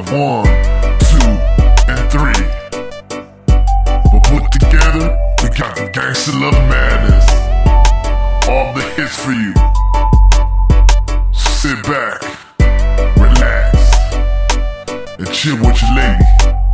1, 2, and 3. But put together, we got the Gangsta Love Madness. All the hits for you. Sit back, relax, and chill with your lady.